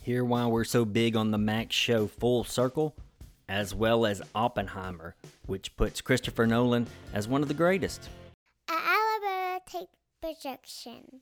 Hear why we're so big on the Max show Full Circle, as well as Oppenheimer, which puts Christopher Nolan as one of the greatest. An Alabama Take projection.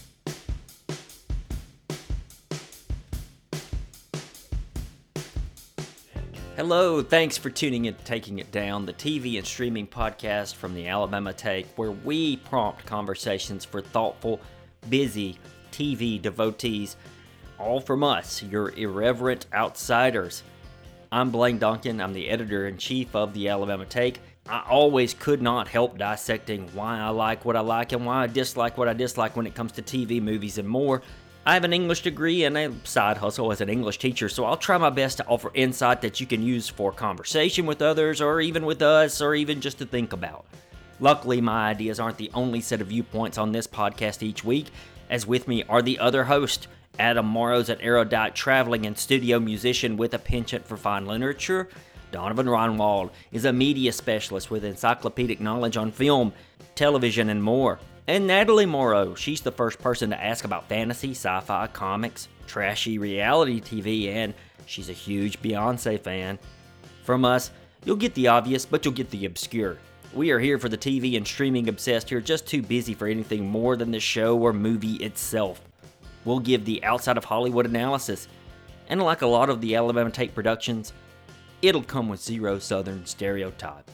Hello, thanks for tuning in to Taking It Down, the TV and streaming podcast from the Alabama Take, where we prompt conversations for thoughtful, busy TV devotees, all from us, your irreverent outsiders. I'm Blaine Duncan. I'm the editor-in-chief of the Alabama Take. I always could not help dissecting why I like what I like and why I dislike what I dislike when it comes to TV, movies, and more. I have an English degree and a side hustle as an English teacher, so I'll try my best to offer insight that you can use for conversation with others, or even with us, or even just to think about. Luckily, my ideas aren't the only set of viewpoints on this podcast each week, as with me are the other hosts. Adam Morrow's an erudite traveling and studio musician with a penchant for fine literature. Donovan Ronwald is a media specialist with encyclopedic knowledge on film, television, and more. And Natalie Morrow, she's the first person to ask about fantasy, sci-fi, comics, trashy reality TV, and she's a huge Beyonce fan. From us, you'll get the obvious, but you'll get the obscure. We are here for the TV and streaming obsessed who are just too busy for anything more than the show or movie itself. We'll give the outside of Hollywood analysis, and like a lot of the Alabama Take productions, it'll come with zero Southern stereotype.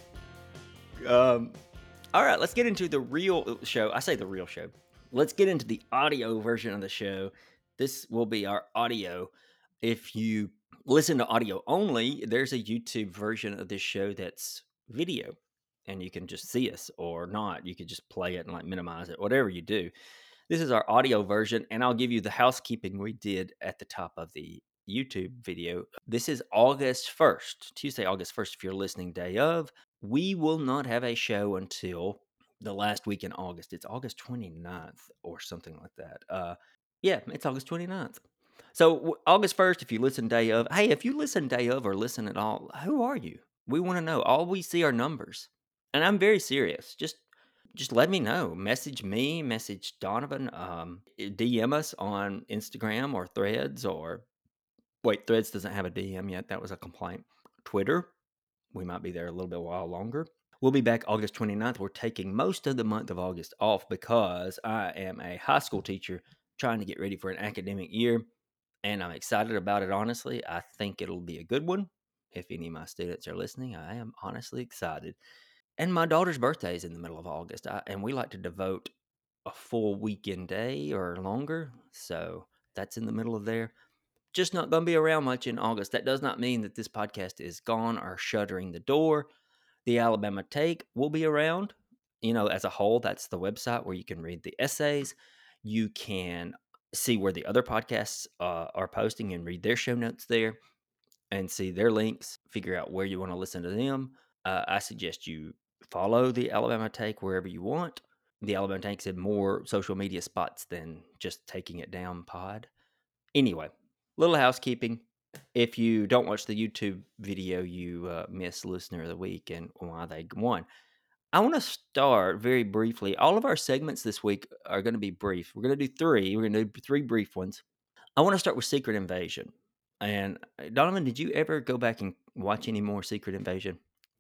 All right, let's get into the real show. I say the real show. Let's get into the audio version of the show. This will be our audio. If you listen to audio only, there's a YouTube version of this show that's video, and you can just see us or not. You could just play it and like minimize it, whatever you do. This is our audio version, and I'll give you the housekeeping we did at the top of the YouTube video. This is August 1st, Tuesday, August 1st, if you're listening day of. We will not have a show until the last week in August. It's August 29th or something like that. Yeah, it's August 29th. So August 1st, if you listen day of, hey, if you listen day of or listen at all, who are you? We want to know. All we see are numbers. And I'm very serious. Just let me know. Message me, message Donovan, DM us on Instagram or Threads or... Wait, Threads doesn't have a DM yet. That was a complaint. Twitter, we might be there a little bit while longer. We'll be back August 29th. We're taking most of the month of August off because I am a high school teacher trying to get ready for an academic year, and I'm excited about it, honestly. I think it'll be a good one. If any of my students are listening, I am honestly excited. And my daughter's birthday is in the middle of August, and we like to devote a full weekend day or longer, so that's in the middle of there. Just not going to be around much in August. That does not mean that this podcast is gone or shuttering the door. The Alabama Take will be around, as a whole. That's the website where you can read the essays. You can see where the other podcasts are posting and read their show notes there and see their links, figure out where you want to listen to them. I suggest you follow the Alabama Take wherever you want. The Alabama Take's in more social media spots than just Taking It Down pod. Anyway, little housekeeping. If you don't watch the YouTube video, you miss Listener of the Week and why they won. I want to start very briefly. All of our segments this week are going to be brief. We're going to do three. We're going to do three brief ones. I want to start with Secret Invasion. And Donovan, did you ever go back and watch any more Secret Invasion?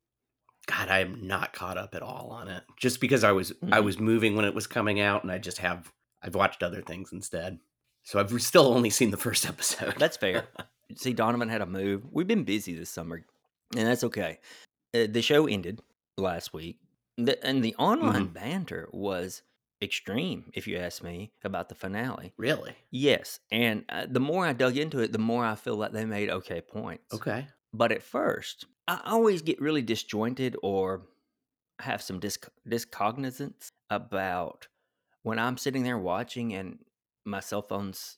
God, I am not caught up at all on it. Just because I was moving when it was coming out, and I've watched other things instead. So I've still only seen the first episode. That's fair. See, Donovan had a move. We've been busy this summer, and that's okay. The show ended last week, and the online banter was extreme, if you ask me, about the finale. Really? Yes, and the more I dug into it, the more I feel like they made okay points. Okay. But at first, I always get really disjointed or have some discognizance about when I'm sitting there watching and my cell phone's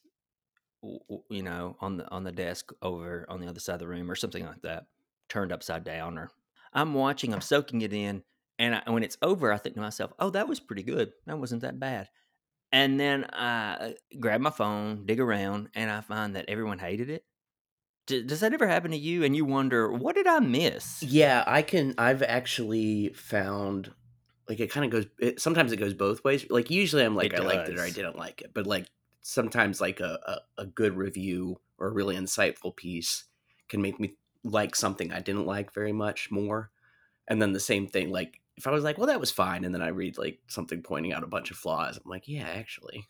on the desk over on the other side of the room or something like that, turned upside down, or I'm watching, I'm soaking it in, and when it's over, I think to myself, oh, that was pretty good. That wasn't that bad. And then I grab my phone, dig around, and I find that everyone hated it. Does that ever happen to you? And you wonder, what did I miss? Yeah, I've actually found, like, it kind of goes, sometimes it goes both ways. Like, usually I'm like, I liked it or I didn't like it. But, like, sometimes like a good review or a really insightful piece can make me like something I didn't like very much more. And then the same thing, like if I was like, well, that was fine, and then I read like something pointing out a bunch of flaws, I'm like, yeah, actually.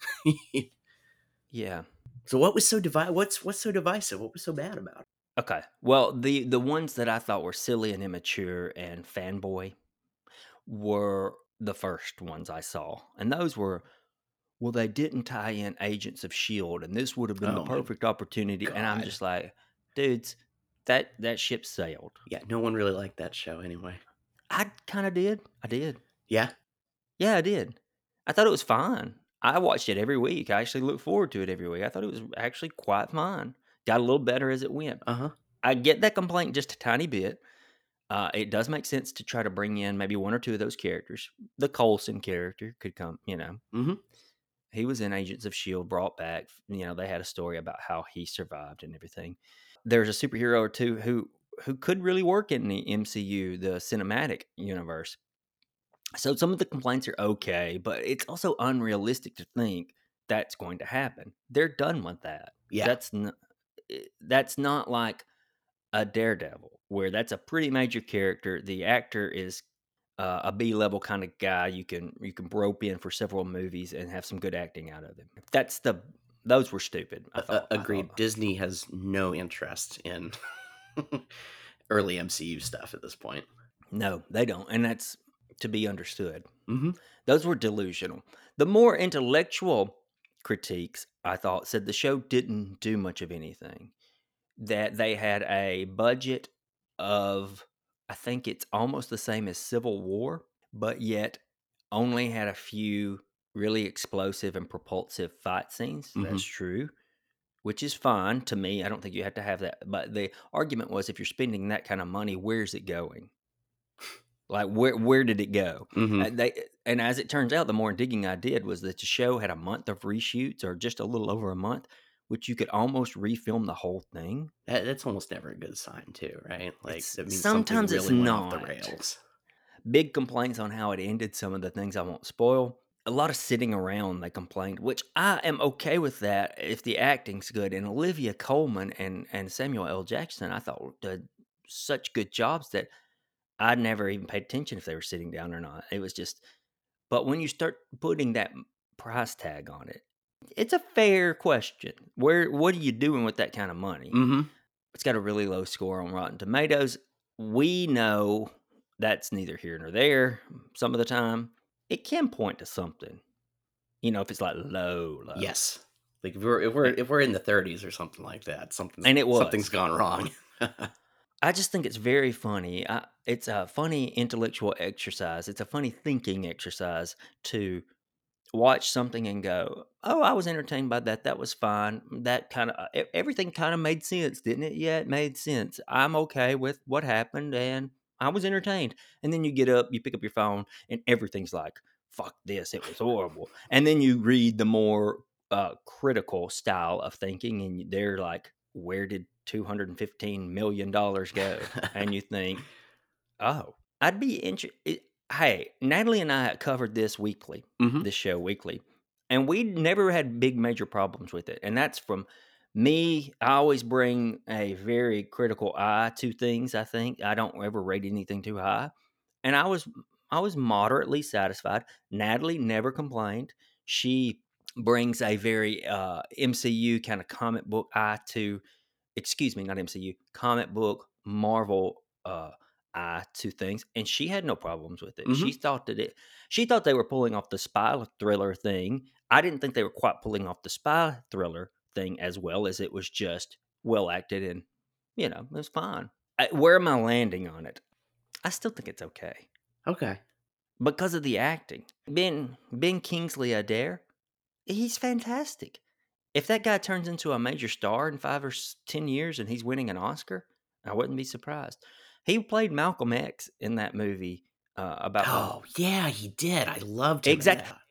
Yeah. So what was so what's so divisive? What was so bad about it? Okay. Well, the ones that I thought were silly and immature and fanboy were the first ones I saw. And those were, well, they didn't tie in Agents of Shield, and this would have been the Oh my perfect opportunity. And I'm god. just like, dudes, that ship sailed. Yeah, no one really liked that show anyway. I kind of did. I did. Yeah. Yeah, I did. I thought it was fine. I watched it every week. I actually look forward to it every week. I thought it was actually quite fine. Got a little better as it went. Uh-huh. I get that complaint just a tiny bit. It does make sense to try to bring in maybe one or two of those characters. The Coulson character could come, Mhm. he was in Agents of S.H.I.E.L.D., brought back. They had a story about how he survived and everything. There's a superhero or two who could really work in the MCU, the cinematic universe. So some of the complaints are okay, but it's also unrealistic to think that's going to happen. They're done with that. Yeah. That's not like a Daredevil, where that's a pretty major character. The actor is a B-level kind of guy. You can rope in for several movies and have some good acting out of him. Those were stupid. I thought. Agreed. Disney has no interest in early MCU stuff at this point. No, they don't, and that's to be understood. Mhm. Those were delusional. The more intellectual critiques, I thought, said the show didn't do much of anything. That they had a budget of, I think it's almost the same as Civil War, but yet only had a few really explosive and propulsive fight scenes. That's Mhm. true, which is fine to me. I don't think you have to have that. But the argument was, if you're spending that kind of money, where's it going? Like, where did it go? Mhm. And as it turns out, the more digging I did was that the show had a month of reshoots, or just a little over a month, which you could almost refilm the whole thing. That's almost never a good sign too, right? Like It's that means something sometimes it's really went off the not. rails. Big complaints on how it ended, some of the things I won't spoil. A lot of sitting around, they complained, which I am okay with that if the acting's good. And Olivia Colman and Samuel L. Jackson, I thought, did such good jobs that I never even paid attention if they were sitting down or not. It was just, but when you start putting that price tag on it, it's a fair question. What are you doing with that kind of money? Mhm. It's got a really low score on Rotten Tomatoes. We know that's neither here nor there. Some of the time, it can point to something. If it's like low, Yes. Like if we're in the 30s or something like that, and it something's was. gone wrong. I just think it's very funny. It's a funny intellectual exercise. It's a funny thinking exercise to watch something and go, "Oh, I was entertained by that. That was fine. That kind of everything kind of made sense, didn't it? Yeah, it made sense. I'm okay with what happened, and I was entertained." And then you get up, you pick up your phone, and everything's like, "Fuck this! It was horrible." And then you read the more critical style of thinking, and they're like, "Where did $215 million go?" And you think, "Oh, I'd be interested." Hey, Natalie and I covered Mhm. this show weekly, and we never had big major problems with it. And that's from me. I always bring a very critical eye to things. I think I don't ever rate anything too high, and I was moderately satisfied. Natalie never complained. She brings a very MCU kind of comic book eye to, excuse me, not MCU, comic book Marvel eye to things, and she had no problems with it. Mhm. She thought they were pulling off the spy thriller thing. I didn't think they were quite pulling off the spy thriller thing as well as it was just well acted, and it was fine. Where am I landing on it? I still think it's okay Okay. because of the acting. Ben Kingsley Adair, he's fantastic. If that guy turns into a major star in 5 or 10 years and he's winning an Oscar, I wouldn't be surprised. He played Malcolm X in that movie about the Oh, yeah, he did. I loved him in exact. that.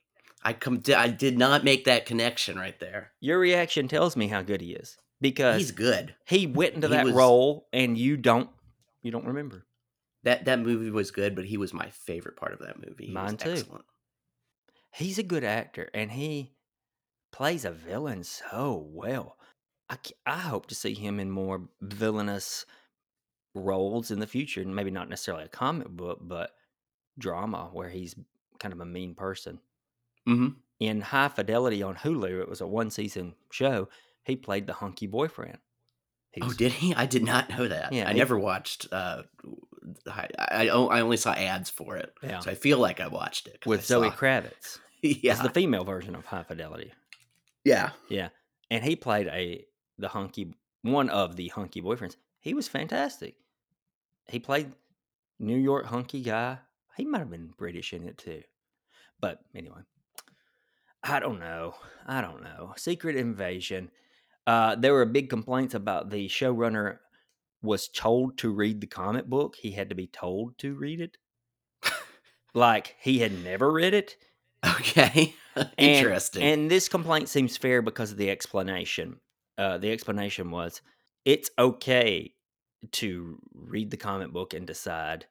I did not make that connection right there. Your reaction tells me how good he is He's because good. he went into He that was role and you don't remember. that movie was good, but he was my favorite part of that movie. He was Mine too. excellent. He's a good actor, and plays a villain so well. I hope to see him in more villainous roles in the future, and maybe not necessarily a comic book, but drama where he's kind of a mean person. Mm-hmm. In High Fidelity on Hulu, it was a one-season show. He played the hunky boyfriend. He Oh, was, did he? I did not know that. yeah, I never watched. I only saw ads for it, yeah, so I feel like I watched it because I with Zoe saw. Kravitz. It's the Yeah, female version of High Fidelity. yeah. Yeah, and he played one of the hunky boyfriends. He was fantastic. He played New York hunky guy. He might have been British in it too. But anyway, I don't know. Secret Invasion. There were big complaints about the showrunner was told to read the comic book. He had to be told to read it. Like he had never read it. Okay, And interesting. and this complaint seems fair because of the explanation. The explanation was it's okay to read the comic book and decide,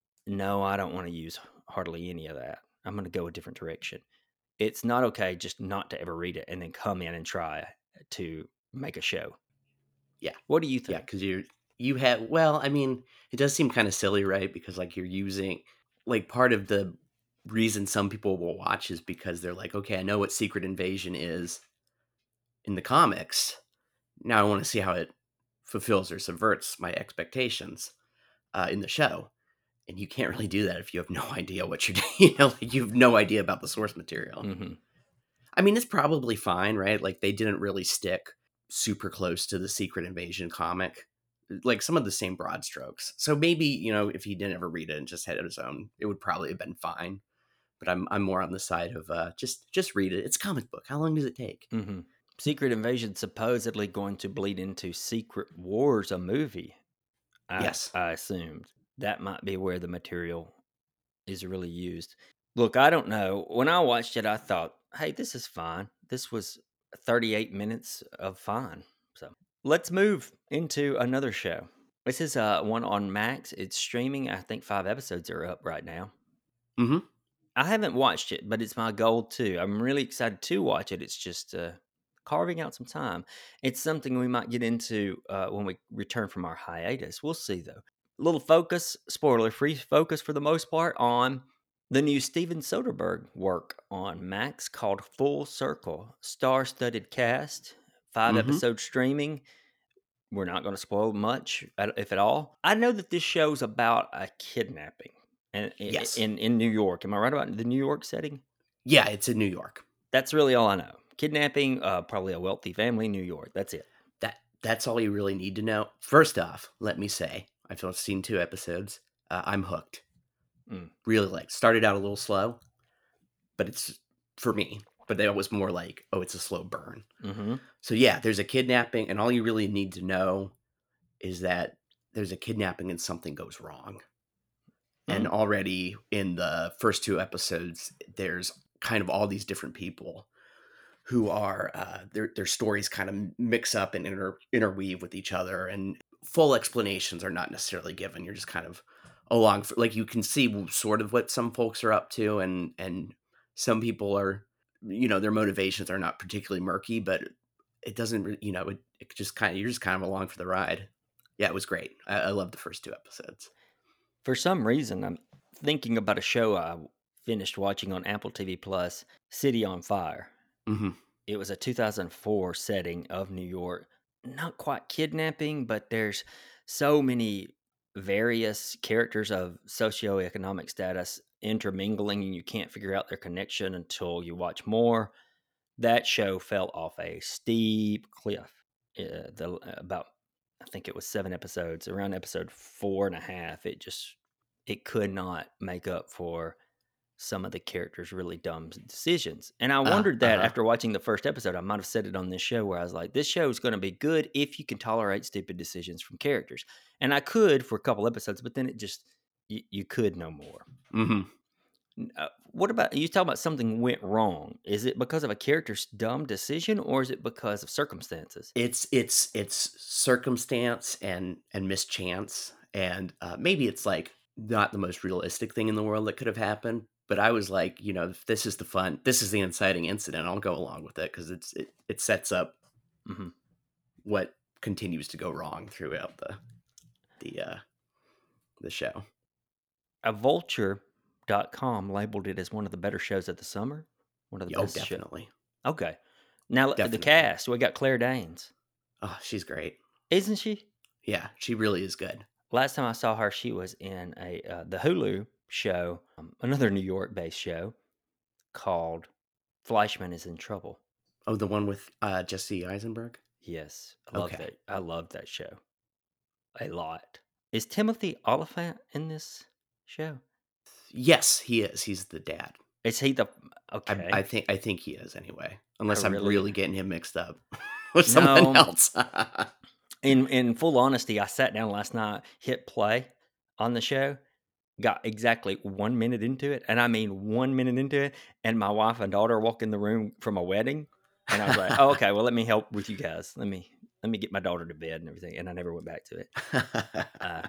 no, I don't want to use hardly any of that. I'm going to go a different direction. It's not okay just not to ever read it and then come in and try to make a show. Yeah, What do you yeah, think? because you have. Well, I mean, it does seem kind of silly, right? Because like you're using like part of the reason some people will watch is because they're like, okay, I know what Secret Invasion is in the comics. Now I want to see how it fulfills or subverts my expectations in the show. And you can't really do that if you have no idea what you're doing. Like you have no idea about the source material. Mm-hmm. I mean, it's probably fine, right? Like they didn't really stick super close to the Secret Invasion comic, like some of the same broad strokes. So maybe if he didn't ever read it and just had his own, it would probably have been fine. But I'm more on the side of just read it. It's a comic book. How long does it take? Mm-hmm. Secret Invasion supposedly going to bleed into Secret Wars, a movie. Yes. I assumed that might be where the material is really used. Look, I don't know. When I watched it, I thought, hey, this is fine. This was 38 minutes of fine. So let's move into another show. This is one on Max. It's streaming. I think 5 episodes are up right now. Mm-hmm. I haven't watched it, but it's my goal too. I'm really excited to watch it. It's just carving out some time. It's something we might get into when we return from our hiatus. We'll see though. Little focus, spoiler free focus for the most part, on the new Steven Soderbergh work on Max called Full Circle. Star studded cast, 5 Mm-hmm. episode streaming. We're not going to spoil much, if at all. I know that this show's about a kidnapping Yes. in New York. Am I right about the New York setting? Yeah, it's in New York. That's really all I know. Kidnapping, probably a wealthy family in New York. That's it. That's all you really need to know. First off, let me say, I've only seen 2 episodes. I'm hooked. Mm. Really like started out a little slow, but it's for me. But that was more like, oh, it's a slow burn. Mm-hmm. So yeah, there's a kidnapping, and all you really need to know is that there's a kidnapping and something goes wrong. And Mm. already in the first 2 episodes, there's kind of all these different people who are their stories kind of mix up and interweave with each other, and full explanations are not necessarily given. You're just kind of along for, like you can see sort of what some folks are up to, and some people are their motivations are not particularly murky, but it doesn't it just kind of you're just kind of along for the ride. Yeah, it was great. I love the first 2 episodes. For some reason, I'm thinking about a show I finished watching on Apple TV Plus, City on Fire. Hmm. It was a 2004 setting of New York. Not quite kidnapping, but there's so many various characters of socioeconomic status intermingling, and you can't figure out their connection until you watch more. That show fell off a steep cliff. About, I think it was 7 episodes. Around episode 4.5, it could not make up for some of the characters' really dumb decisions. And I wondered that Uh-huh. after watching the first episode. I might have said it on this show where I was like, this show is going to be good if you can tolerate stupid decisions from characters. And I could for a couple episodes, but then it just, you could no more. Hmm. What about you? Talk about something went wrong. Is it because of a character's dumb decision, or is it because of circumstances? It's circumstance and mischance, and maybe it's like not the most realistic thing in the world that could have happened, But I was like, if this is the inciting incident, I'll go along with it because it sets up Mhm. what continues to go wrong throughout the show. Vulture.com labeled it as one of the better shows of the summer. One of the Oh, best shows. definitely, Okay. Now the definitely. cast, we got Claire Danes. Oh, she's great. Isn't she? Yeah, she really is good. Last time I saw her, she was in the Hulu show, another New York-based show called Fleischman is in Trouble. Oh, the one with Jesse Eisenberg. Yes, I love Okay. that. I love that show a lot. Is Timothy Oliphant in this show? Yes, he is. He's the dad. Is he the I okay? think he is anyway. I Unless I'm really really getting him mixed up with someone no. else. In full honesty, I sat down last night, hit play on the show, got exactly 1 minute into it, and I mean 1 minute into it, and my wife and daughter walk in the room from a wedding, and I was like, "Oh, okay, well, let me help with you guys. Let me get my daughter to bed and everything," and I never went back to it. Uh,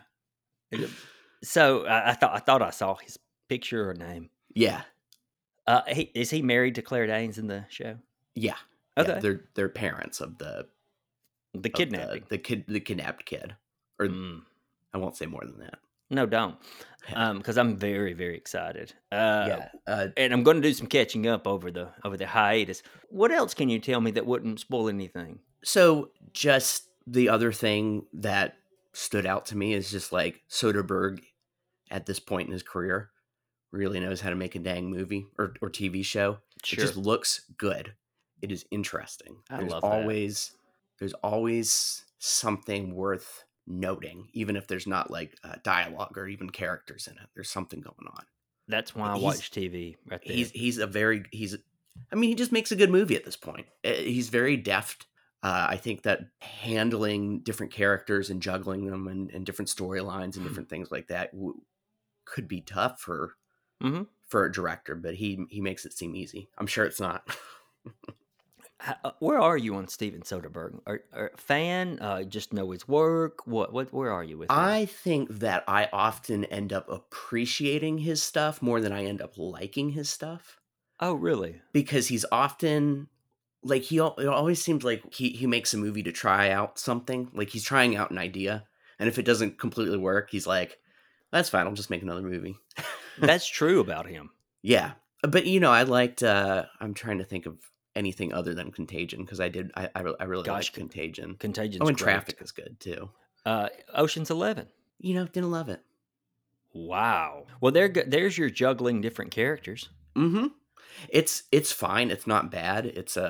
so I thought I saw his picture or name. Yeah, Is he married to Claire Danes in the show? yeah. Okay, They're parents of the the of the kidnapping. the kidnapped kid, or Mm. I won't say more than that. No, don't. Yeah, Because I'm very, very excited. yeah. And I'm going to do some catching up over the hiatus. What else can you tell me that wouldn't spoil anything? So just the other thing that stood out to me is just like Soderbergh at this point in his career really knows how to make a dang movie or TV show. It Sure, just looks good. It is interesting. I love that. There's always something worth noting, even if there's not like dialogue or even characters in it. There's something going on. That's why I He's watch TV right there. he's I mean, he just makes a good movie at this point. He's very deft. I think that handling different characters and juggling them and different storylines and different things like that could be tough hmm for a director, but he makes it seem easy. I'm sure it's not. Where are you on Steven Soderbergh? Are a fan? Just know his work? What? Where are you with him? I think that I often end up appreciating his stuff more than I end up liking his stuff Oh, really? because he's often like it always seems like he makes a movie to try out something. Like he's trying out an idea, and if it doesn't completely work, he's like, "That's fine. I'll just make another movie." That's true about him. Yeah, but I liked. I'm trying to think of anything other than Contagion because I really Gosh, liked Contagion. Oh, Contagion's and great. Traffic is good too. Ocean's 11. Didn't love it. Wow. Well, there's your juggling different characters. Mm-hmm. It's fine. It's not bad.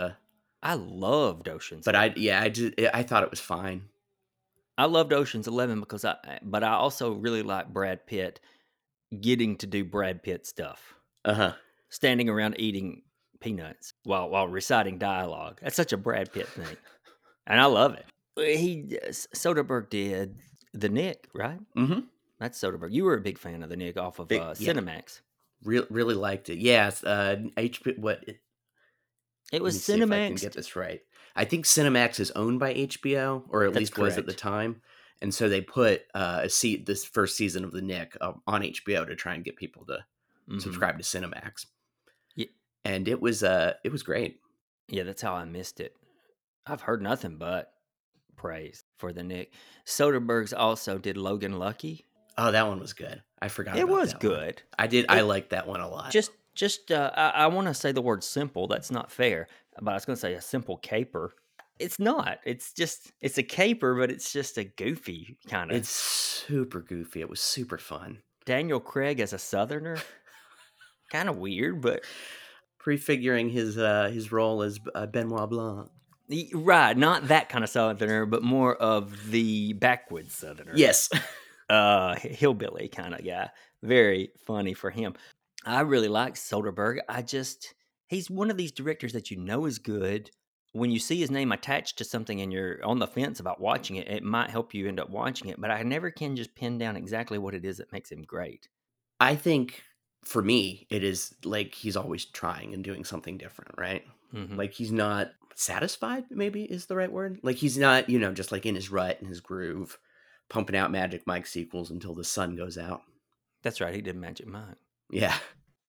I loved Ocean's But 11. I thought it was fine. I loved Ocean's 11 because but I also really like Brad Pitt getting to do Brad Pitt stuff, Uh-huh. standing around eating peanuts while reciting dialogue. That's such a Brad Pitt thing, and I love it. Soderbergh did The Nick, right? Mm-hmm. That's Soderbergh. You were a big fan of The Nick off of Yeah. Cinemax. Really liked it. Yes, HP It let was me see if I can Cinemax. get this right. I think Cinemax is owned by HBO, or at That's least was at the correct. time. And so they put this first season of The Nick on HBO to try and get people to hmm subscribe to Cinemax. Yeah, And it was great. yeah, that's how I missed it. I've heard nothing but praise for The Nick. Soderbergh's also did Logan Lucky. Oh, that one was good. I forgot It about was that one. good. I It liked that one a lot. I want to say the word simple. That's not fair, but I was going to say a simple caper. It's not. It's a caper, but it's just a goofy kind of. It's super goofy. It was super fun. Daniel Craig as a Southerner, kind of weird, but Prefiguring his role as Benoit Blanc. Right, not that kind of Southerner, but more of the backwoods Southerner. Yes. Hillbilly kind of guy. Very funny for him. I really like Soderbergh. He's one of these directors that you know is good. When you see his name attached to something and you're on the fence about watching it, it might help you end up watching it. But I never can just pin down exactly what it is that makes him great. I think for me, it is like he's always trying and doing something different, right? hmm Like he's not satisfied, maybe is the right word. Like he's not, just like in his rut and his groove, pumping out Magic Mike sequels until the sun goes out. That's right. He did Magic Mike. Yeah.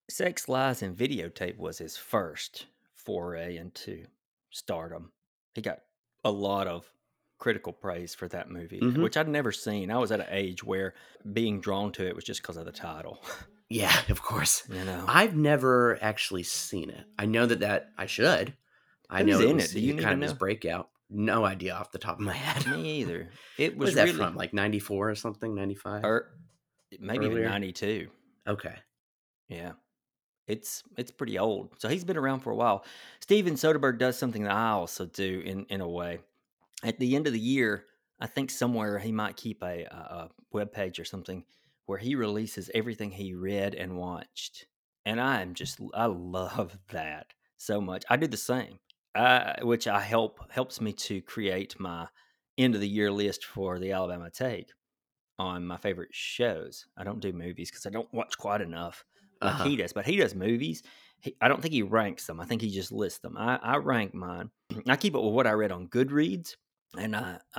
Sex, Lies, and Videotape was his first foray into stardom. He got a lot of critical praise for that movie, Mm-hmm. which I'd never seen. I was at an age where being drawn to it was just because of the title. Yeah, of course. You know, I've never actually seen it. I know that I should. I who's know it in was it? Do you kind even of his know? breakout. No idea off the top of my head. Me either. It What is was that really, from? Like 94 or something? 95? or maybe even Earlier? 92. Okay. Yeah. It's pretty old. So he's been around for a while. Steven Soderbergh does something that I also do in a way. At the end of the year, I think somewhere he might keep a web page or something where he releases everything he read and watched. And I love that so much. I do the same, which helps me to create my end of the year list for the Alabama Take on my favorite shows. I don't do movies because I don't watch quite enough like Uh-huh. he does, but he does movies. I don't think he ranks them. I think he just lists them. I rank mine. I keep it with what I read on Goodreads, and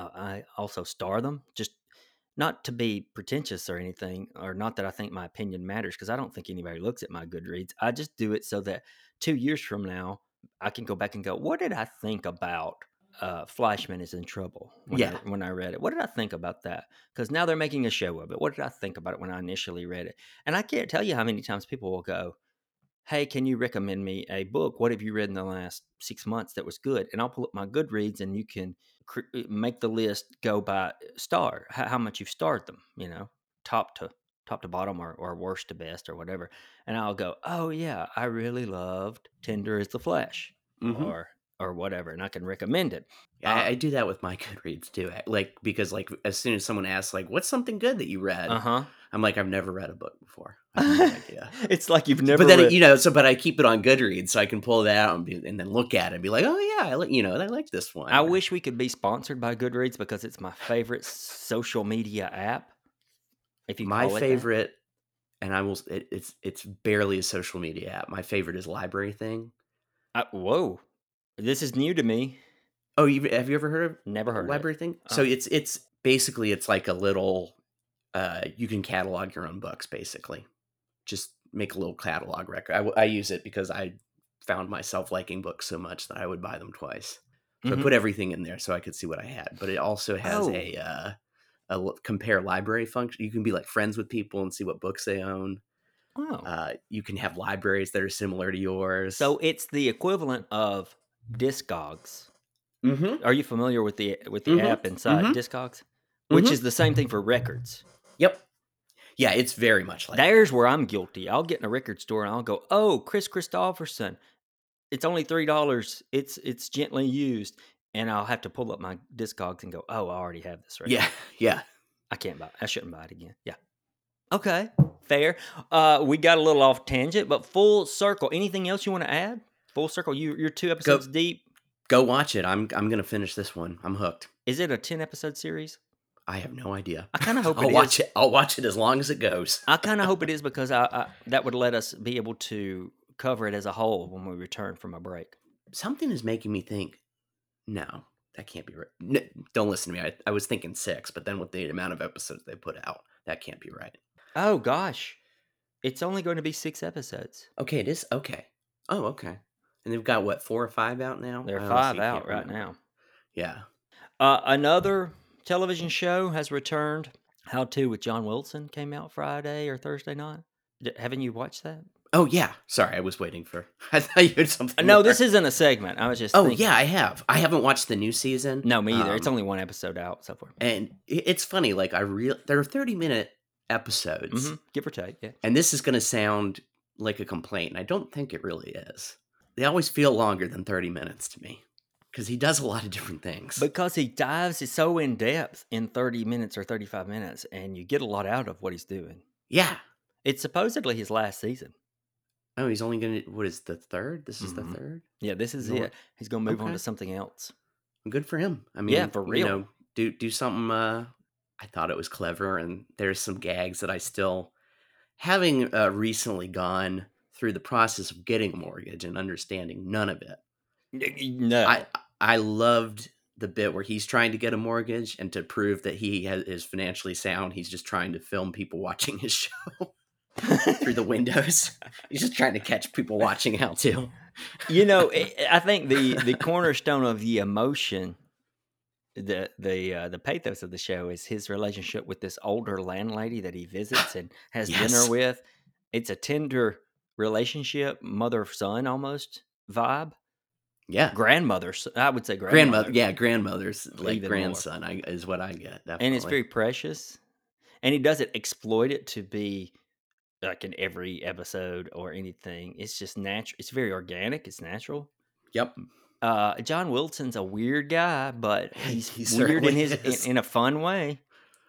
I also star them, just not to be pretentious or anything, or not that I think my opinion matters, because I don't think anybody looks at my Goodreads. I just do it so that 2 years from now, I can go back and go, what did I think about Fleischman is in trouble Yeah. when I read it? What did I think about that? Because now they're making a show of it. What did I think about it when I initially read it? And I can't tell you how many times people will go, hey, can you recommend me a book? What have you read in the last 6 months that was good? And I'll pull up my Goodreads, and you can make the list go by star, how much you've starred them, top to bottom, or worst to best, or whatever. And I'll go, oh yeah, I really loved Tender as the Flesh, Mm-hmm. or whatever, and I can recommend it. I do that with my Goodreads too. Like, because like as soon as someone asks like, what's something good that you read? Uh-huh. I'm like, I've never read a book before. I have no idea. It's like you've never But then read. but I keep it on Goodreads so I can pull that out and then look at it and be like, oh yeah, I like this one. I wish we could be sponsored by Goodreads because it's my favorite social media app. If you My call it that. favorite, and it's barely a social media app. My favorite is Library Thing. Whoa, this is new to me. Oh, have you ever heard of Never heard of it. Library Thing? So it's basically it's like a little you can catalog your own books basically. Just make a little catalog record. I use it because I found myself liking books so much that I would buy them twice. So I put everything in there so I could see what I had. But it also has a compare library function. You can be like friends with people and see what books they own. Oh, You can have libraries that are similar to yours. so it's the equivalent of Discogs. Mm-hmm. Are you familiar with the app inside Discogs? Which is the same thing for records. Yep. Yeah, it's very much like There's where I'm guilty. I'll get in a record store and I'll go, oh, Chris Christopherson. It's only $3. It's gently used. And I'll have to pull up my Discogs and go, oh, I already have this record. Yeah. I can't buy it. I shouldn't buy it again. Yeah. Okay. Fair. We got a little off tangent, but full circle. Anything else you want to add? Full circle. You're 2 episodes deep. Go watch it. I'm gonna finish this one. I'm hooked. Is it a 10-episode series? I have no idea. I kind of hope I'll watch it. I'll watch it as long as it goes. I kind of hope it is because I that would let us be able to cover it as a whole when we return from a break. Something is making me think, no, that can't be right. No, don't listen to me. I was thinking 6, but then with the amount of episodes they put out, that can't be right. Oh gosh, it's only going to be 6 episodes. Okay, it is. Okay. Oh, okay. And they've got what, 4 or 5 out now? There are I 5 honestly out can't right remember. now. Yeah. Another television show has returned. How To with John Wilson came out Friday or Thursday night. Haven't you watched that? Oh yeah. Sorry, I was waiting for. I thought you had something. No, more. this isn't a segment. I was just. Oh thinking. yeah, I have. I haven't watched the new season. No, me either. It's only 1 episode out so far. And it's funny. Like there are 30-minute episodes, give or take. Yeah. and this is going to sound like a complaint. And I don't think it really is. They always feel longer than 30 minutes to me because he does a lot of different things. Because he dives so in depth in 30 minutes or 35 minutes, and you get a lot out of what he's doing. Yeah. It's supposedly his last season. Oh, he's only going to, what is the third? This is the third? Yeah, this is it. He's going to move on to something else. Good for him. I mean, yeah, for real. Do something. I thought it was clever, and there's some gags that I still, having recently gone through the process of getting a mortgage and understanding none of it. No. I loved the bit where he's trying to get a mortgage, and to prove that he is financially sound, he's just trying to film people watching his show. through the windows. He's just trying to catch people watching How To. I think the cornerstone of the emotion, the pathos of the show is his relationship with this older landlady that he visits and has dinner Yes. with. It's a tender relationship, mother-son almost vibe. Yeah. Grandmother, I would say grandmother. Grandmother's like Even more. grandson is what I get, definitely. And it's very precious. And he doesn't exploit it to be like in every episode or anything. It's just natural. It's very organic. It's natural. Yep. John Wilson's a weird guy, but he's He weird in certainly his is. in a fun way.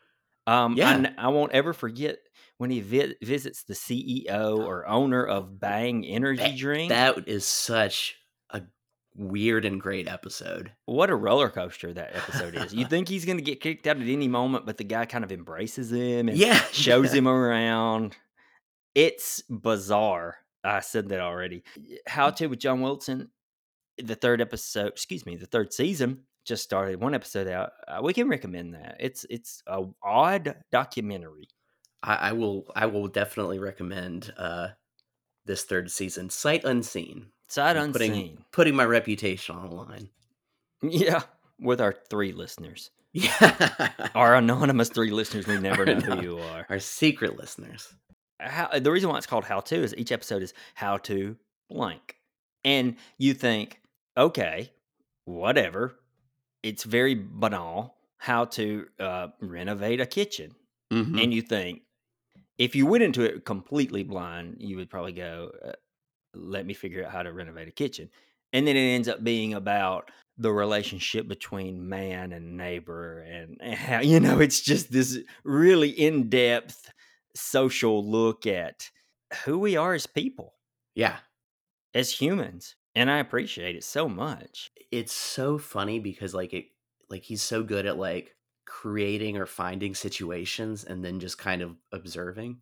Yeah. I won't ever forget when he visits the CEO or owner of Bang Energy Drink. That is such a weird and great episode. What a roller coaster that episode is. You think he's going to get kicked out at any moment, but the guy kind of embraces him and shows him around. It's bizarre. I said that already. How To with John Wilson, the third season just started. One episode out. We can recommend that. It's a odd documentary. I will definitely recommend this third season, Sight Unseen. Sight Unseen. Putting my reputation on the line. Yeah, with our 3 listeners. Yeah. Our anonymous 3 listeners, we never know who you are. Our secret listeners. The reason why it's called How To is each episode is How To blank. And you think, okay, whatever. It's very banal. How to renovate a kitchen. Mm-hmm. And you think, if you went into it completely blind, you would probably go, let me figure out how to renovate a kitchen. And then it ends up being about the relationship between man and neighbor. And how, it's just this really in-depth social look at who we are as people. Yeah. As humans. And I appreciate it so much. It's so funny because he's so good at like creating or finding situations and then just kind of observing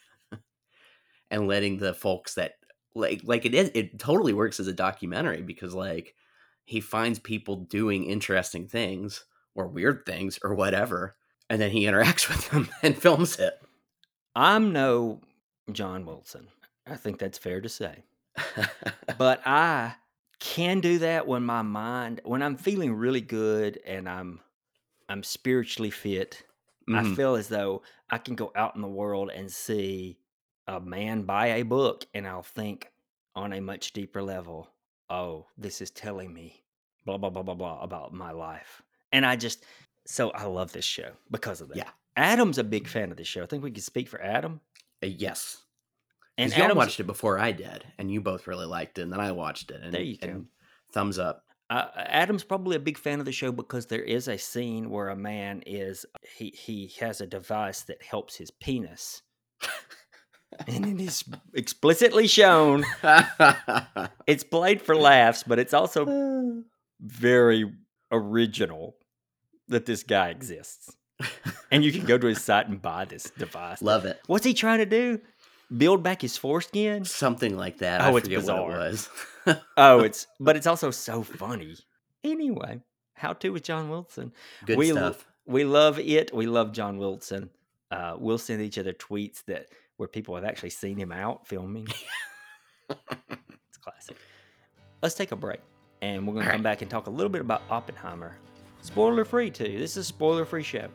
and letting the folks that it totally works as a documentary because like he finds people doing interesting things or weird things or whatever, and then he interacts with them and films it. I'm no John Wilson. I think that's fair to say. But I can do that when I'm feeling really good and I'm spiritually fit. Mm-hmm. I feel as though I can go out in the world and see a man buy a book and I'll think on a much deeper level, oh, this is telling me blah, blah, blah, blah, blah about my life. And I love this show because of that. Yeah. Adam's a big fan of this show. I think we can speak for Adam. Yes. And y'all watched it before I did, and you both really liked it, and then I watched it. And, there you go. Thumbs up. Adam's probably a big fan of the show because there is a scene where a man he has a device that helps his penis. And it is explicitly shown. It's played for laughs, but it's also very original that this guy exists. And you can go to his site and buy this device. Love it. What's he trying to do? Build back his foreskin? Something like that. Oh, I it's forget bizarre. what it was. But it's also so funny. Anyway, How To with John Wilson. Good stuff. We love it. We love John Wilson. We'll send each other tweets where people have actually seen him out filming. It's classic. Let's take a break, and we're going to come back and talk a little bit about Oppenheimer. Spoiler free too. This is a spoiler free show.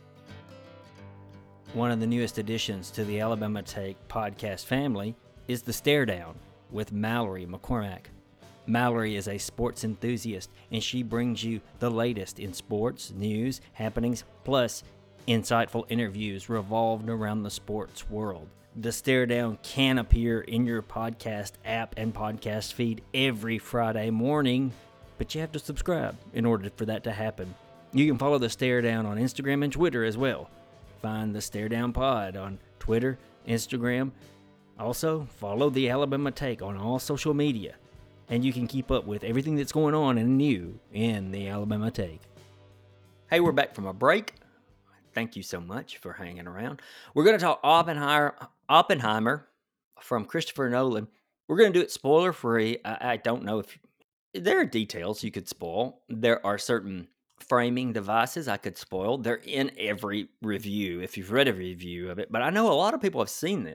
One of the newest additions to the Alabama Take podcast family is The Stare Down with Mallory McCormack. Mallory is a sports enthusiast, and she brings you the latest in sports, news, happenings, plus insightful interviews revolved around the sports world. The Stare Down can appear in your podcast app and podcast feed every Friday morning, but you have to subscribe in order for that to happen. You can follow The Stare Down on Instagram and Twitter as well. Find The Stare Down Pod on Twitter, Instagram. Also, follow the Alabama Take on all social media, and you can keep up with everything that's going on and new in the Alabama Take. Hey, we're back from a break. Thank you so much for hanging around. We're going to talk Oppenheimer from Christopher Nolan. We're going to do it spoiler-free. I don't know if there are details you could spoil. There are certain framing devices I could spoil. They're in every review, if you've read a review of it. But I know a lot of people have seen this.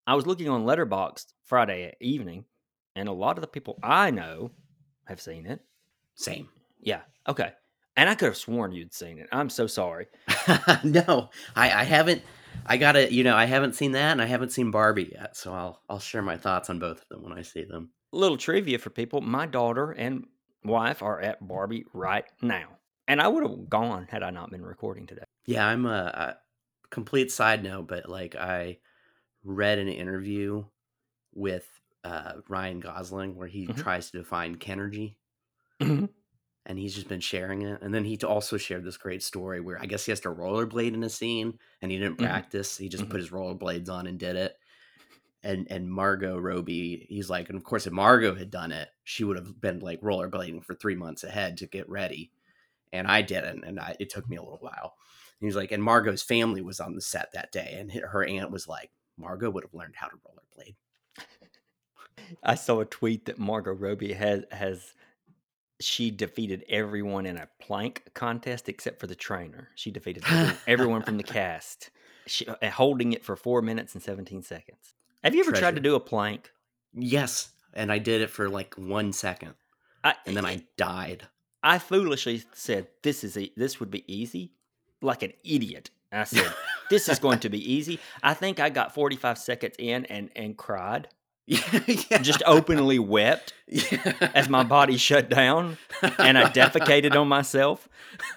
I was looking on Letterboxd Friday evening, and a lot of the people I know have seen it. Same. Yeah. Okay. And I could have sworn you'd seen it. I'm so sorry. No, I haven't. I gotta, I haven't seen that, and I haven't seen Barbie yet. So I'll share my thoughts on both of them when I see them. Little trivia for people: my daughter and wife are at Barbie right now, and I would have gone had I not been recording today. Yeah, I'm a complete side note, but like I read an interview with Ryan Gosling where he Mhm. tries to define Kenergy, Mhm. and he's just been sharing it. And then he also shared this great story where I guess he has to rollerblade in a scene, and he didn't Mhm. practice. He just Mhm. put his rollerblades on and did it. And Margot Robbie, he's like, and of course, if Margot had done it, she would have been like rollerblading for 3 months ahead to get ready. And I didn't, and it took me a little while. And he's like, and Margot's family was on the set that day, and her aunt was like, Margot would have learned how to rollerblade. I saw a tweet that Margot Robbie has she defeated everyone in a plank contest except for the trainer. She defeated everyone from the cast, holding it for 4 minutes and 17 seconds. Have you ever tried to Treasure. do a plank? Yes, and I did it for like 1 second, and then I died. I foolishly said this would be easy, like an idiot. I said this is going to be easy. I think I got 45 seconds in and cried, Yeah. just openly wept as my body shut down and I defecated on myself.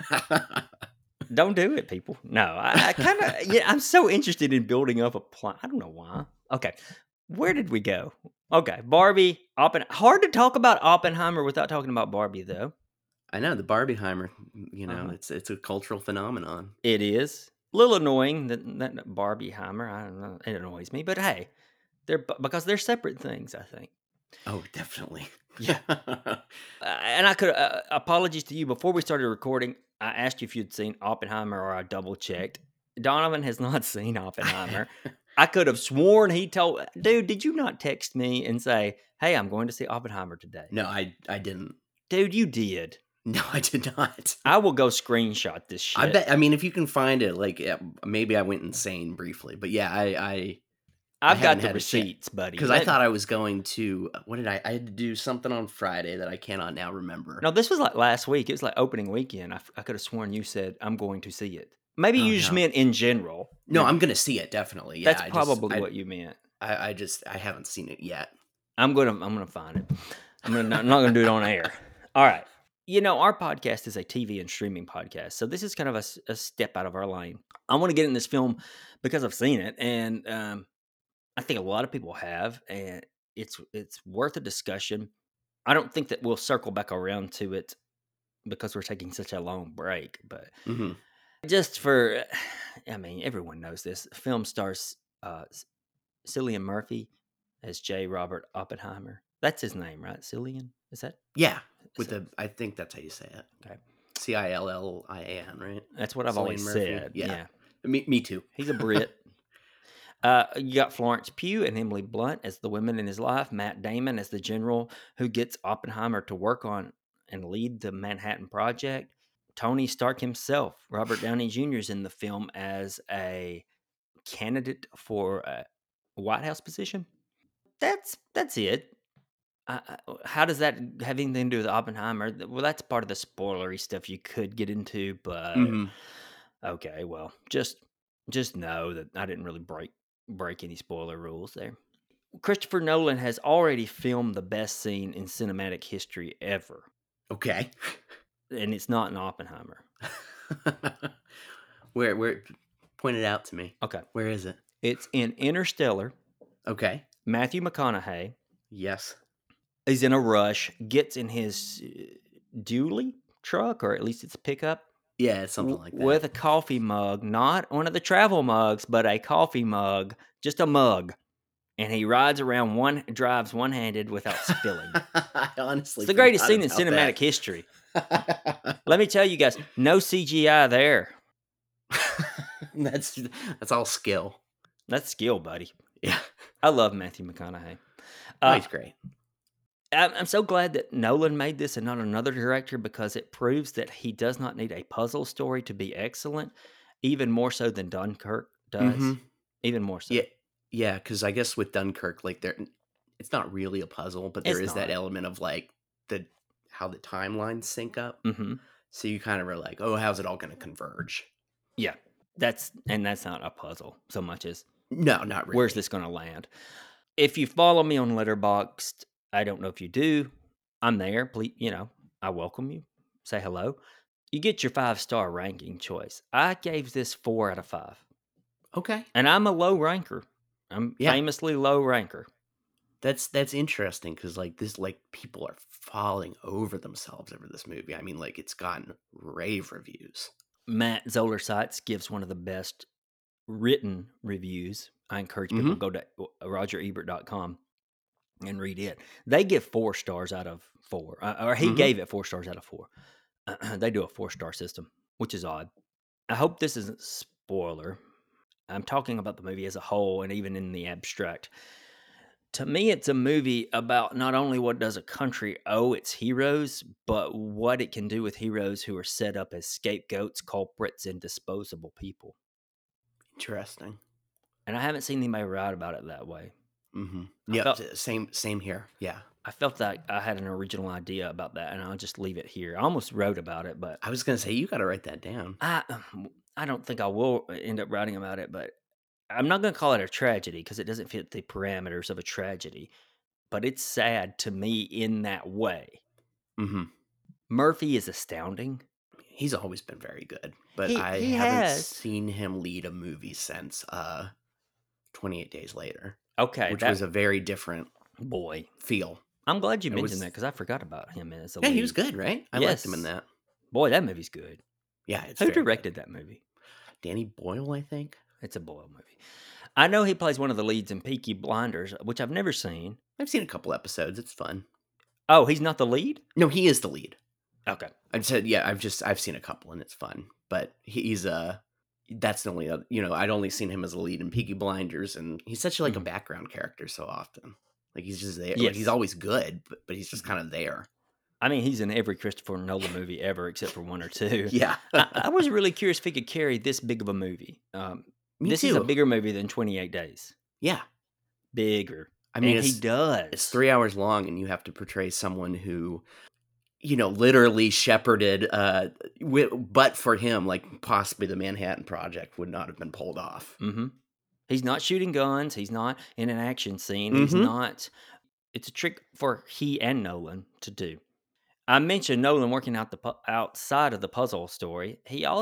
Don't do it, people. No, I kind of, yeah, I'm so interested in building up a plan. I don't know why. Okay. Where did we go? Okay. Barbie, hard to talk about Oppenheimer without talking about Barbie, though. I know the Barbieheimer. Uh-huh. It's a cultural phenomenon. It is a little annoying that Barbieheimer. I don't know. It annoys me, but hey, because they're separate things, I think. Oh, definitely. Yeah. And I could apologies to you before we started recording. I asked you if you'd seen Oppenheimer, or I double checked. Donovan has not seen Oppenheimer. I could have sworn he told, dude, did you not text me and say, hey, I'm going to see Oppenheimer today? No, I didn't. Dude, you did. No, I did not. I will go screenshot this shit. I bet. I mean, if you can find it, like maybe I went insane briefly, but yeah, I've got haven't the had a chance. receipts, buddy. Because I thought I was going to. What did I? I had to do something on Friday that I cannot now remember. No, this was like last week. It was like opening weekend. I could have sworn you said, I'm going to see it. Maybe Oh, you just no. meant in general. No, I'm gonna see it definitely. Yeah, That's probably what you meant. I haven't seen it yet. I'm gonna find it. I'm not gonna do it on air. All right. Our podcast is a TV and streaming podcast, so this is kind of a step out of our lane. I want to get in this film because I've seen it, and I think a lot of people have, and it's worth a discussion. I don't think that we'll circle back around to it because we're taking such a long break, but Mm-hmm. just for, I mean, everyone knows this. Film stars Cillian Murphy as J. Robert Oppenheimer. That's his name, right? Cillian? Is that? Yeah, I think that's how you say it. Okay. Cillian, right? That's what I've Cillian always Murphy? said. Yeah. Yeah. Me too. He's a Brit. You got Florence Pugh and Emily Blunt as the women in his life. Matt Damon as the general who gets Oppenheimer to work on and lead the Manhattan Project. Tony Stark himself, Robert Downey Jr. is in the film as a candidate for a White House position. That's it. How does that have anything to do with Oppenheimer? Well, that's part of the spoilery stuff you could get into, but Mm-hmm. okay. Well, just know that I didn't really break any spoiler rules there. Christopher Nolan has already filmed the best scene in cinematic history ever, Okay. and it's not in Oppenheimer. Where? Point it out to me. Okay, Where is it? it's in Interstellar. Okay. Matthew McConaughey Yes. is in a rush, gets in his dually truck, or at least it's a pickup, Yeah, it's something like that. with a coffee mug, not one of the travel mugs, but a coffee mug, just a mug. And he rides around drives one-handed without spilling. I honestly, It's the greatest forgot scene in about cinematic that. history. Let me tell you guys, no CGI there. That's all skill. That's skill, buddy. Yeah. I love Matthew McConaughey. He's great. I'm so glad that Nolan made this and not another director, because it proves that he does not need a puzzle story to be excellent, even more so than Dunkirk does. Mhm. Even more so. Yeah. Yeah, because I guess with Dunkirk, like it's not really a puzzle, but there It's is that not. element of like the how the timelines sync up. Hmm. So you kind of are like, oh, how's it all going to converge? Yeah, that's not a puzzle so much as No, not where's really. this going to land. If you follow me on Letterboxd, I don't know if you do. I'm there. Please, I welcome you. Say hello. You get your 5-star ranking choice. I gave this 4 out of 5, Okay. and I'm a low ranker. I'm Yeah, famously low ranker. that's interesting because like this, like people are falling over themselves over this movie. I mean, like it's gotten rave reviews. Matt Zoller Sites gives one of the best written reviews. I encourage people Mm-hmm. to go to rogerebert.com and read it. They give 4 stars out of 4, or he Mm-hmm. gave it 4 stars out of 4. They do a 4-star system, which is odd. I hope this isn't spoiler. I'm talking about the movie as a whole and even in the abstract. To me, it's a movie about not only what does a country owe its heroes, but what it can do with heroes who are set up as scapegoats, culprits, and disposable people. Interesting. And I haven't seen anybody write about it that way. Mm-hmm. I Yep. felt Same here. Yeah. I felt that I had an original idea about that, and I'll just leave it here. I almost wrote about it, but I was gonna say you got to write that down. I I don't think I will end up writing about it. But I'm not going to call it a tragedy because it doesn't fit the parameters of a tragedy. But it's sad to me in that way. Mm-hmm. Murphy is astounding. He's always been very good, but He I he haven't has. seen him lead a movie since 28 Days Later, Okay, which was that a very different boy. feel. I'm glad you It mentioned that was because I forgot about him as a yeah, he was lead. good, right? I liked him in Yes, that. boy, that movie's good. Yeah, it's Who very good. directed that movie? Danny Boyle, I think. It's a Boyle movie. I know he plays one of the leads in Peaky Blinders, which I've never seen. I've seen a couple episodes. It's fun. Oh, he's not the lead? No, he is the lead. Okay. I've said yeah. I've seen a couple and it's fun, but he's that's the only I'd only seen him as a lead in Peaky Blinders, and he's such like a Mhm. background character so often. Like he's just there. Like he's Yes. always good, but he's just Mhm. kind of there. I mean, he's in every Christopher Nolan movie ever except for 1 or 2. Yeah, I was really curious if he could carry this big of a movie. me This is a too. bigger movie than 28 Days. Yeah, Bigger. I mean And he it's does. 3 hours long, and you have to portray someone who literally shepherded. But for him, like possibly the Manhattan Project would not have been pulled off. Hmm. He's not shooting guns. He's not in an action scene. He's Mm-hmm. not. It's a trick for he and Nolan to do. I mentioned Nolan working out outside of the puzzle story.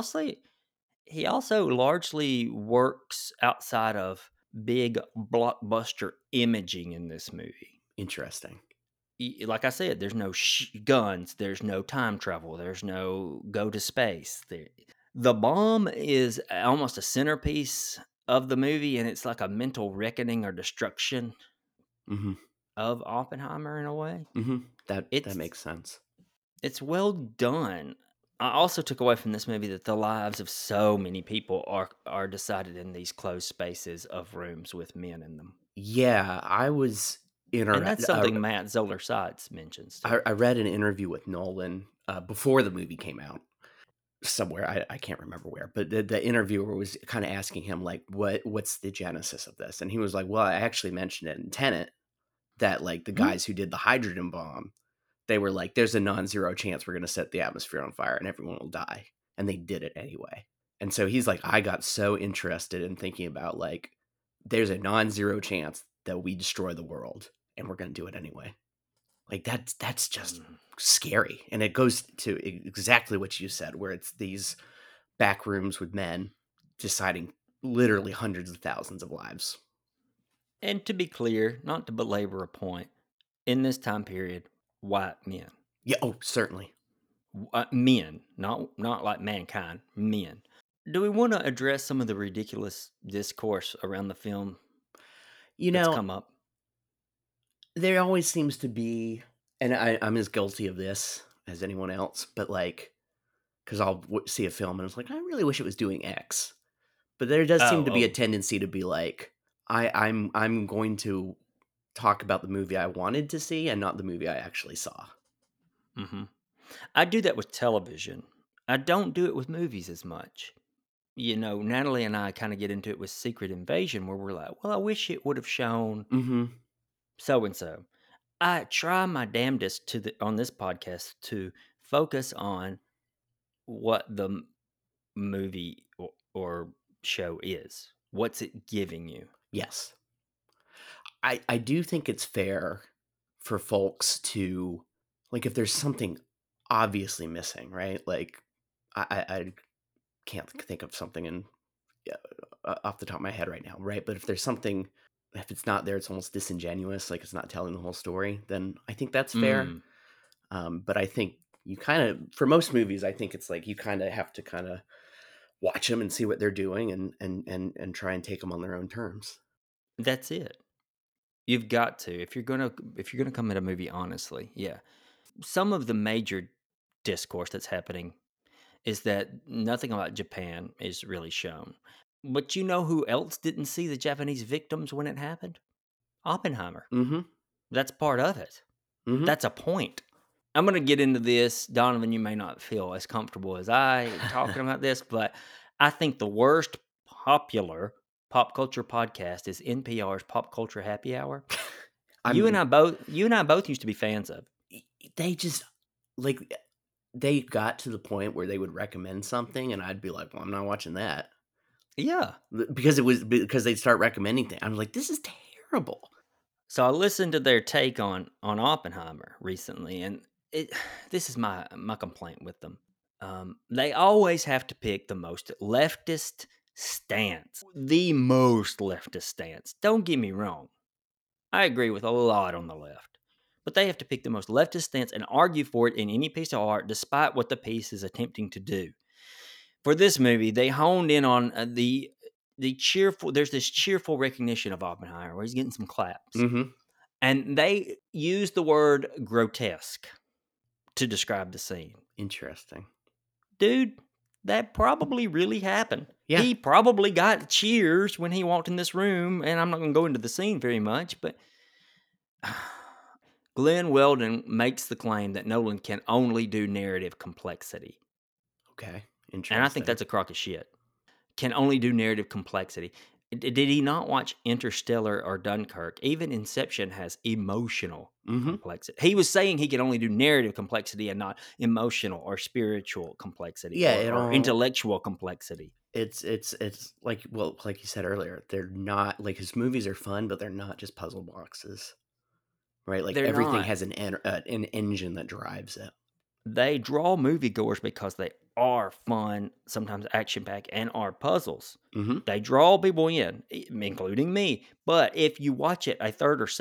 He also largely works outside of big blockbuster imaging in this movie. Interesting. Like I said, there's no guns, there's no time travel, there's no go to space. The bomb is almost a centerpiece of the movie, and it's like a mental reckoning or destruction Mm-hmm. of Oppenheimer in a way. Mm-hmm. That It's makes sense. it's well done. I also took away from this movie that the lives of so many people are decided in these closed spaces of rooms with men in them. Yeah, I was And that's something Matt Zoller Sides mentions too. I read an interview with Nolan before the movie came out somewhere. I can't remember where, but the interviewer was kind of asking him like, what's the genesis of this? And he was like, well, I actually mentioned it in Tenet that like the Mhm. guys who did the hydrogen bomb, they were like, there's a non-zero chance we're going to set the atmosphere on fire and everyone will die. And they did it anyway. And so he's like, I got so interested in thinking about like, there's a non-zero chance that we destroy the world and we're going to do it anyway. Like that's just Mhm. scary. And it goes to exactly what you said, where it's these back rooms with men deciding literally hundreds of thousands of lives. And to be clear, not to belabor a point, in this time period, white men, Yeah, oh, certainly. Men, not like mankind, men. Do we want to address some of the ridiculous discourse around the film You that's know, come up? there always seems to be, and I'm as guilty of this as anyone else, but like, because I'll see a film and it's like, I really wish it was doing X. But there does seem to be a Oh, tendency to be like, I'm going to talk about the movie I wanted to see and not the movie I actually saw. hmm I do that with television. I don't do it with movies as much. Natalie and I kind of get into it with Secret Invasion, where we're like, well, I wish it would have shown Mm-hmm. so and so. I try my damnedest on this podcast to focus on what the movie or show is. What's it giving you? Yes. I do think it's fair for folks to, like, if there's something obviously missing, right? Like, I can't think of something off the top of my head right now, right? But if there's something, if it's not there, it's almost disingenuous, like it's not telling the whole story, then I think that's fair. Mm, But I think you kind of, for most movies, I think it's like you kind of have to kind of watch them and see what they're doing and try and take them on their own terms. that's it. You've got to if you're gonna come at a movie honestly. Yeah, some of the major discourse that's happening is that nothing about Japan is really shown. But you know who else didn't see the Japanese victims when it happened? Oppenheimer. Mm-hmm. That's part of it. Mm-hmm. That's a point. I'm going to get into this. Donovan, you may not feel as comfortable as I talking about this, but I think the worst popular pop culture podcast is NPR's Pop Culture Happy Hour. You and I'm I both used to be fans of. they just like they got to the point where they would recommend something and I'd be like, well, I'm not watching that. Yeah. Because they'd start recommending things. I'm like, this is terrible. So I listened to their take on Oppenheimer recently, and it this is my complaint with them. They always have to pick the most leftist stance, the most leftist stance. Don't get me wrong, I agree with a lot on the left, but they have to pick the most leftist stance and argue for it in any piece of art, despite what the piece is attempting to do. For this movie, they honed in on the cheerful. There's this cheerful recognition of Oppenheimer where he's getting some claps. Mm-hmm. And they use the word grotesque to describe the scene. Interesting. Dude, that probably really happened. Yeah. He probably got cheers when he walked in this room, and I'm not going to go into the scene very much, but Glenn Weldon makes the claim that Nolan can only do narrative complexity. Okay. Interesting. And I think that's a crock of shit. Can only do narrative complexity. Did he not watch Interstellar or Dunkirk? Even Inception has emotional complexity. He was saying he could only do narrative complexity and not emotional or spiritual complexity, or intellectual complexity. It's like, well, like you said earlier, they're not like his movies are fun, but they're not just puzzle boxes, right? Like They're everything not. has an engine that drives it. They draw moviegoers because they are fun, sometimes action-packed, and are puzzles. Mm-hmm. They draw people in, including me. But if you watch it a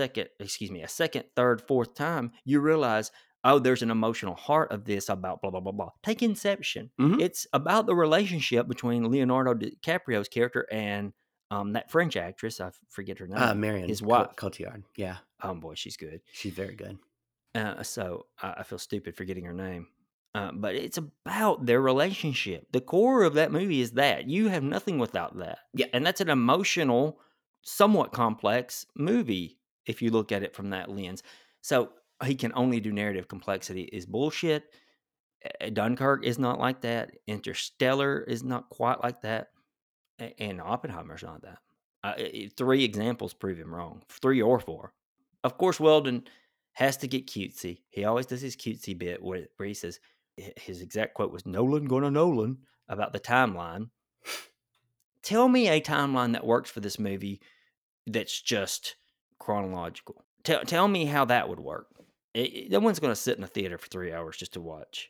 second, third, fourth time, you realize, oh, there's an emotional heart of this about blah, blah, blah, blah. Take Inception. Mm-hmm. It's about the relationship between Leonardo DiCaprio's character and that French actress. I forget her name. Marion, his wife. Cotillard. Yeah. Oh, boy, she's good. She's very good. So I feel stupid forgetting her name. But it's about their relationship. The core of that movie is that. You have nothing without that. Yeah. And that's an emotional, somewhat complex movie if you look at it from that lens. So he can only do narrative complexity is bullshit. Dunkirk is not like that. Interstellar is not quite like that. And Oppenheimer's not that. 3 examples prove him wrong. 3 or 4. Of course, Weldon has to get cutesy. He always does his cutesy bit where he says, his exact quote was, Nolan gonna Nolan, about the timeline. Tell me a timeline that works for this movie that's just chronological. Tell me how that would work. No one's going to sit in a theater for 3 hours just to watch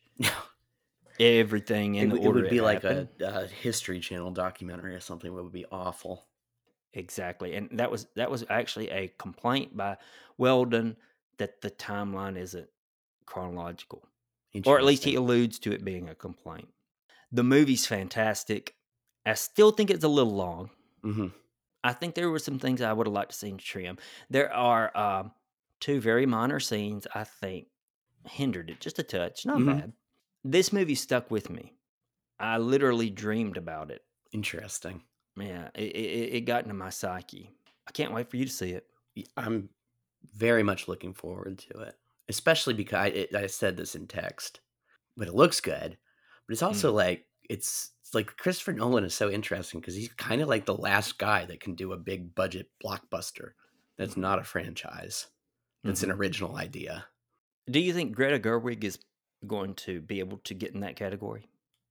everything in the order. It would be like a History Channel documentary or something. That would be awful. Exactly. And that was actually a complaint by Weldon that the timeline isn't chronological. Or at least he alludes to it being a complaint. The movie's fantastic. I still think it's a little long. Mm-hmm. I think there were some things I would have liked to see trim. There are 2 very minor scenes I think hindered it just a touch. Not bad. This movie stuck with me. I literally dreamed about it. Interesting. Yeah, it got into my psyche. I can't wait for you to see it. I'm very much looking forward to it, especially because I said this in text, but it looks good. But it's also like it's It's like Christopher Nolan is so interesting because he's kind of like the last guy that can do a big budget blockbuster that's Mhm. not a franchise. That's an Mhm. original idea. Do you think Greta Gerwig is going to be able to get in that category?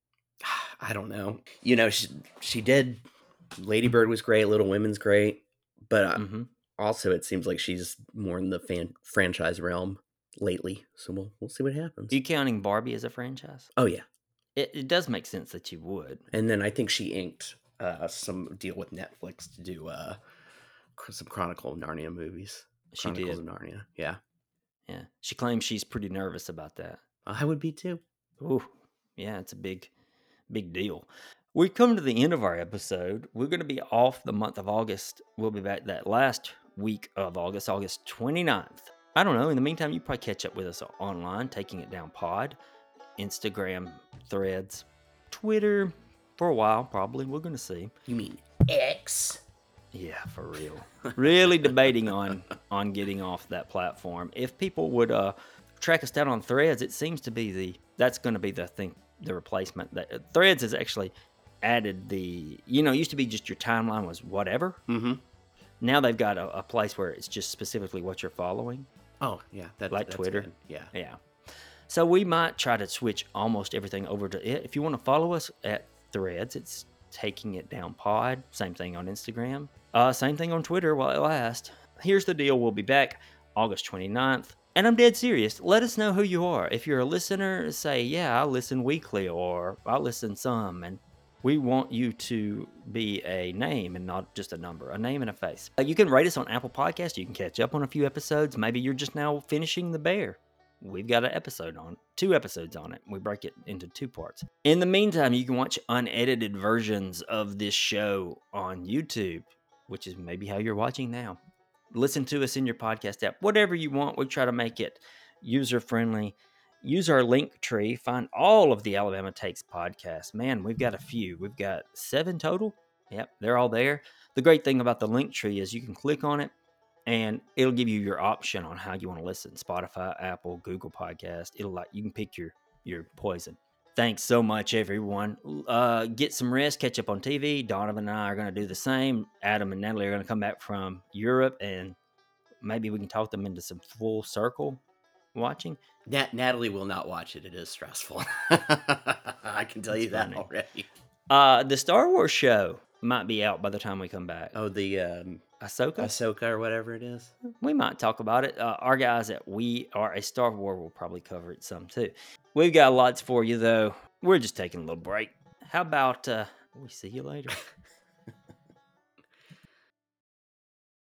I don't know. You know, she did. Lady Bird was great. Little Women's great, but Mm-hmm. also it seems like she's more in the franchise realm lately. So we'll see what happens. Are you counting Barbie as a franchise? Oh yeah, It does make sense that you would. and then I think she inked some deal with Netflix to do some Chronicle of Narnia movies. She Chronicles did. of Narnia. Yeah, Yeah. She claims she's pretty nervous about that. I would be too. Ooh, yeah, it's a big deal. We've come to the end of our episode. We're going to be off the month of August. We'll be back that last week of August, August 29th. I don't know. In the meantime, you probably catch up with us online, Taking It Down Pod, Instagram, Threads, Twitter, for a while, probably. We're going to see. You mean X? Yeah, for real. Really debating on getting off that platform. If people would track us down on Threads, it seems to be that's going to be the thing, the replacement. That Threads has actually added it used to be just your timeline was whatever. Mm-hmm. Now they've got a place where it's just specifically what you're following, Oh yeah, like that's Twitter. good. Yeah. Yeah. So we might try to switch almost everything over to it. If you want to follow us at Threads, it's Taking It Down Pod. Same thing on Instagram. Same thing on Twitter while it lasts. Here's the deal. We'll be back August 29th. And I'm dead serious. Let us know who you are. If you're a listener, say, yeah, I listen weekly or I listen some. And we want you to be a name and not just a number, a name and a face. You can rate us on Apple Podcasts. You can catch up on a few episodes. Maybe you're just now finishing The Bear. We've got two episodes on it. We break it into 2 parts. In the meantime, you can watch unedited versions of this show on YouTube, which is maybe how you're watching now. Listen to us in your podcast app, whatever you want. We try to make it user friendly. Use our link tree. Find all of the Alabama Takes podcasts. Man, we've got a few. We've got 7 total. Yep, they're all there. The great thing about the link tree is you can click on it and it'll give you your option on how you want to listen. Spotify, Apple, Google Podcast. You can pick your poison. Thanks so much, everyone. Get some rest, catch up on TV. Donovan and I are going to do the same. Adam and Natalie are going to come back from Europe, and maybe we can talk them into some full circle watching. Natalie will not watch it. It is stressful. I can tell you that funny. already. The Star Wars show might be out by the time we come back. Oh, the Ahsoka or whatever it is. We might talk about it. Our guys at We Are a Star Wars will probably cover it some too. We've got lots for you though. We're just taking a little break. How about we see you later?